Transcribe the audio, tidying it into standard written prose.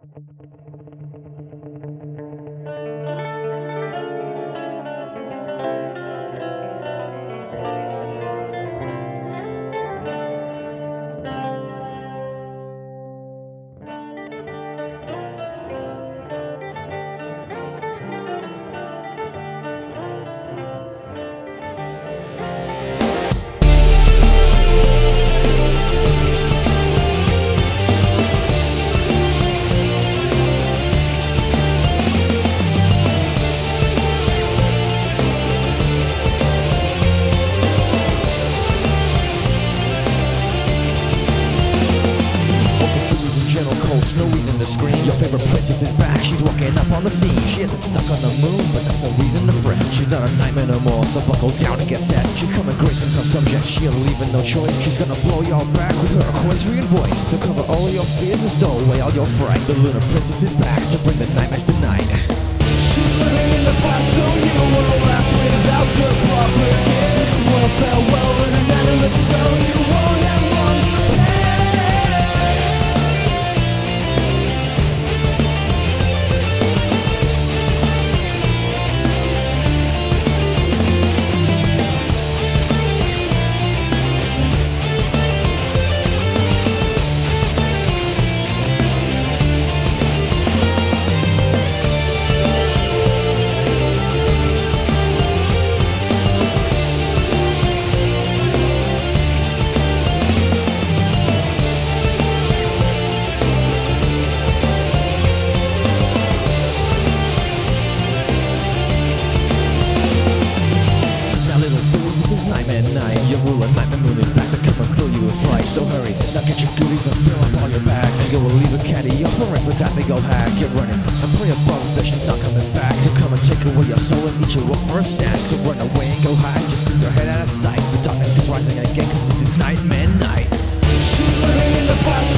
No reason to scream. Your favorite princess is back. She's walking up on the scene. She isn't stuck on the moon, but that's no reason to fret. She's not a nightmare no more, so buckle down and get set. She's coming gracing her subject. She'll leave with no choice. She's gonna blow y'all back with her Aquarian voice. So cover all your fears and stow away all your fright. The lunar princess is back to bring the nightmares tonight. She's living in the past, so you will last without the proper care. Well, farewell, an inanimate spell. You won't have long to pay. Your ruler nightmare moon is back to come and fill you with fright. So hurry, now get your goodies and fill up all your bags. And you will leave a caddy up for rent for that big old hack. Get running and pray above that she's not coming back to come and take away your soul and eat you up for a snack. So run away and go hide, just keep your head out of sight. The darkness is rising again, cause this is nightmare night. She's living in the past.